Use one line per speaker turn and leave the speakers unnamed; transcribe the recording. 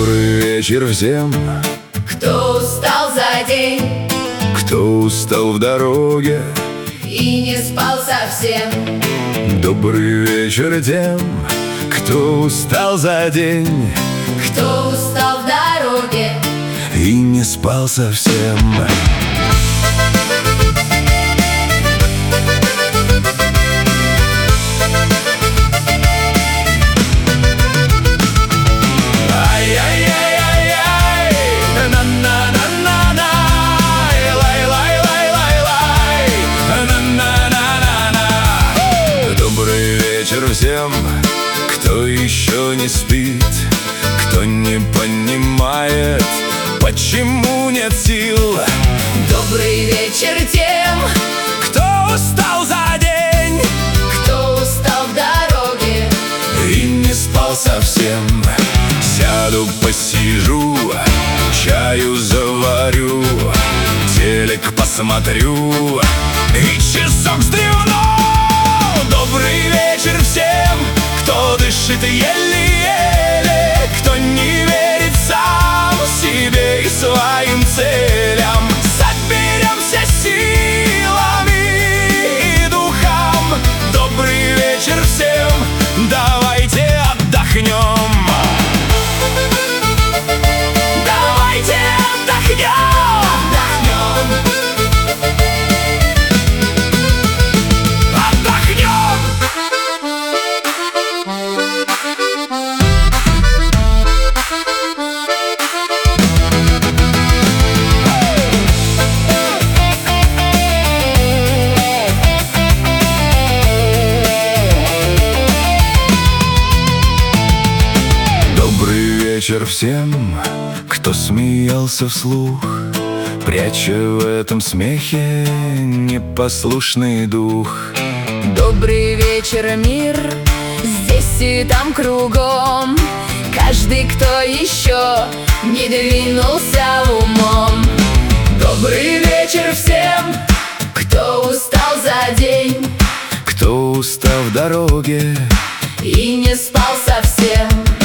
Добрый вечер всем,
кто устал за день,
кто устал в дороге
и не спал совсем.
Добрый вечер тем, кто устал за день,
кто устал в дороге
и не спал совсем. Всем, кто еще не спит, кто не понимает, почему нет сил.
Добрый вечер тем,
кто устал за день,
кто устал в дороге
и не спал совсем. Сяду, посижу, чаю заварю, телек посмотрю и часок стрельну. Добрый вечер всем, кто дышит еле-еле, кто не верит сам себе и своим целям. Соберемся силами и духом. Добрый вечер всем, давайте отдохнем. Давайте отдохнем. Вечер всем, кто смеялся вслух, пряча в этом смехе непослушный дух.
Добрый вечер, мир, здесь и там кругом. Каждый, кто еще не двинулся умом. Добрый вечер всем, кто устал за день,
кто устал в дороге
и не спал совсем.